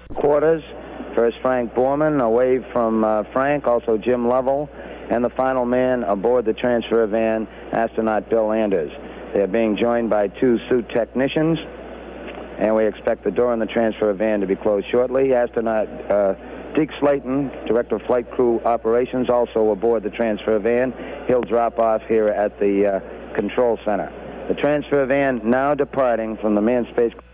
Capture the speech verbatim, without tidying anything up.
Quarters. First Frank Borman, a wave from uh, Frank, also Jim Lovell, and the final man aboard the transfer van, astronaut Bill Anders. They're being joined by two suit technicians, and we expect the door in the transfer van to be closed shortly. Astronaut uh, Deke Slayton, Director of Flight Crew Operations, also aboard the transfer van. He'll drop off here at the uh, control center. The transfer van now departing from the manned space